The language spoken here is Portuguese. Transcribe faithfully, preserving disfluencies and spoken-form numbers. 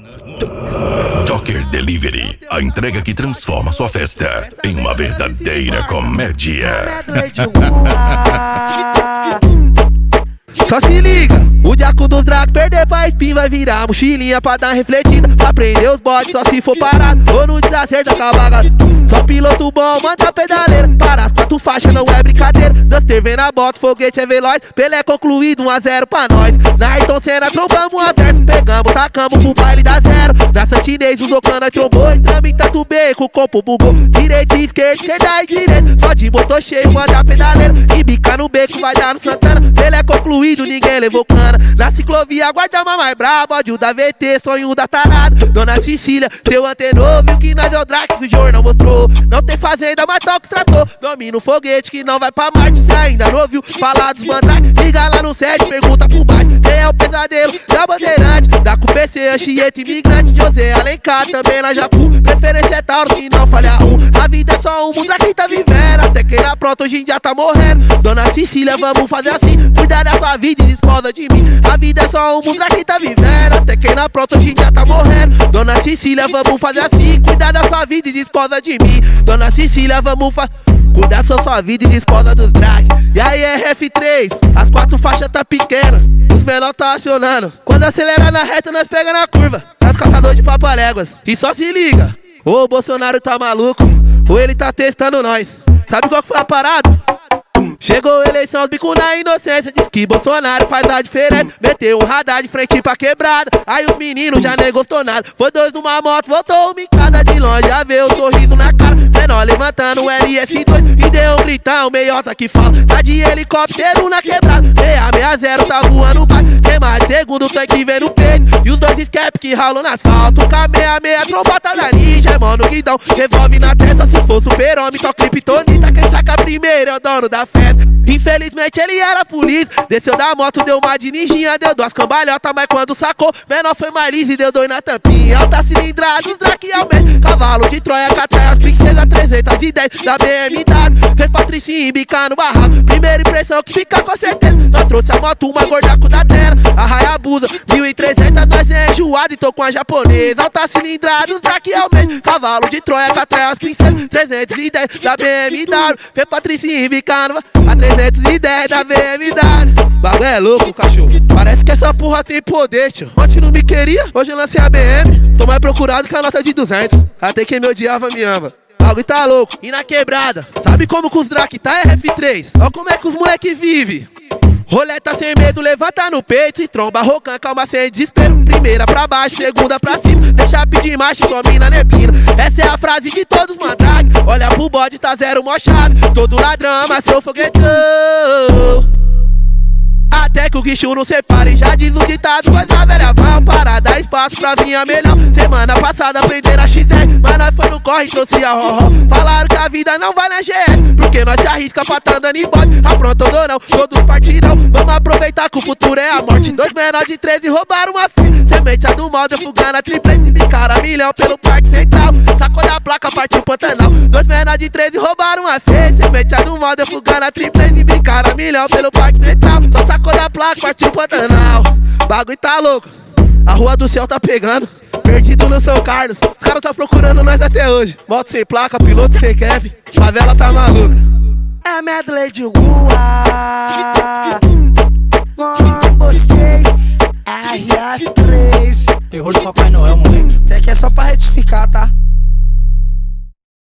Joker Delivery, a entrega que transforma sua festa em uma verdadeira comédia. Só se liga, o diaco dos dragos perder pra spin vai virar mochilinha pra dar refletida, pra prender os bodes só se for parado ou no desacerto com a vaga. Só piloto bom, manda pedaleira, para as quatro faixas não é brincadeira. Duster vem na bota, foguete é veloz, Pelé concluído, um a zero pra nós. Na Ayrton Senna trombamos um verso, pegamos, tacamos pro baile da zero. Na Santinês usou cana, trombou, entramos em tanto beco, o compo bugou. Direita e esquerda, esquerda e direita, só de motor cheio, manda pedaleira. E bica no beco, vai dar no Santana, Pelé concluído, ninguém levou cana. Na ciclovia, guarda uma mais braba, ódio da V T, sonho da tarada. Dona Cecília, seu antenou, viu que nós é o Drake que o jornal mostrou. Não tem fazenda, mas toca os trator. Domina o foguete que não vai pra Marte, se ainda não ouviu falar dos mandrake. Liga lá no sede, pergunta pro bairro, quem é o pesadelo da Bandeirante. Da com P C, Anchieta, imigrante, José Alencar, também na Jacu. Preferência é Tauro, que não falha um. A vida é só um, o Drake tá vivendo, até quem era pronto hoje em dia tá morrendo. Dona Cecília, vamos fazer assim, cuidar da sua vida e desposa de mim. A vida é só um, o Drake tá vivendo, até quem era pronto hoje em dia tá morrendo. Dona Cecília, vamos fazer assim, cuidar da sua vida e desposa de mim. Dona Cecília, vamos fa... cuidar da sua vida e desposa dos drag. E aí é F três, as quatro faixas tá pequena, os menor tá acionando. Quando acelerar na reta, nós pega na curva, nós caçador de papaléguas. E só se liga, ou o Bolsonaro tá maluco, ou ele tá testando nós. Sabe qual que foi a parada? Chegou eleição, os bico na inocência, diz que Bolsonaro faz a diferença. Meteu um radar de frente pra quebrada, aí os meninos já nem gostou nada. Foi dois numa moto, voltou uma em cada, de longe já vê o sorriso na cara. Menor levantando o L S dois e deu um gritão, meiota que fala. Tá de helicóptero na quebrada, seis seis zero tá voando baixo. Tem mais segundo, tanque vem no peito, e os dois escape que ralam no asfalto. K seis seis, trombota da ninja, é mano guidão, revolve na testa. Se for super-homem, toca criptonita, quem saca primeiro é o dono da festa. Infelizmente ele era polícia, desceu da moto, deu uma de ninjinha, deu duas cambalhotas, mas quando sacou, menor foi mais liso e deu dois na tampinha. Alta cilindrada, os Drake aumenta, cavalo de Troia, catrai as princesas trezentos e dez da B M W. Fez Patricinha embicar no barraco, primeira impressão que fica com certeza. Nós trouxe a moto, uma gordaco da terra, a Hayabusa, mil e trezentos, nós é enjoado e tô com a japonesa. Alta cilindrada, os Drake aumenta, cavalo de Troia, catrai as princesas trezentos e dez da B M W. Fez Patricinha embicar no barraco, a trezentos e dez da B M W. Bagulho é louco, cachorro, parece que essa porra tem poder, tio. Ontem não me queria, hoje eu lancei a B M. Tô mais procurado que a nota de duzentos, até quem me odiava me ama. Bagulho tá louco, e na quebrada, sabe como que os Drake tá R F três? Olha como é que os moleque vive. Roleta sem medo, levanta no peito e tromba, rocan, calma sem desespero. Primeira pra baixo, segunda pra cima, deixa pedir macho, some na neblina. Essa é a frase de todos os mandrake. Olha pro bode, tá zero mó chave, todo ladrão ama seu foguetão. Até que o guicho não separe, já diz o ditado, mas a velha vai parar, dar espaço pra vinha melhor. Semana passada aprenderam a X R, mas nós foi no corre e trouxe a roró. Falaram que a vida não vai na G S, porque nós se arrisca pra tá andando em bode. Aprontou ou não, todos partidão, vamos aproveitar que o futuro é a morte. Dois menores de treze roubaram uma filha, semente a do modo, fugando a triplete. Bicaram a milhão pelo parque central, sacou da placa, partiu Pantanal. Dois menores de treze roubaram uma filha, semente a do modo, fugando a triplete. Bicaram a milhão pelo parque central, só sacou da placa, partiu Pantanal. Bagulho tá louco, a rua do céu tá pegando, perdido no São Carlos, os caras tá procurando nós até hoje. Moto sem placa, piloto sem cap, favela tá maluca. É medley de rua, com vocês, R F três. Terror do Papai Noel, moleque. Isso aqui é só pra retificar, tá?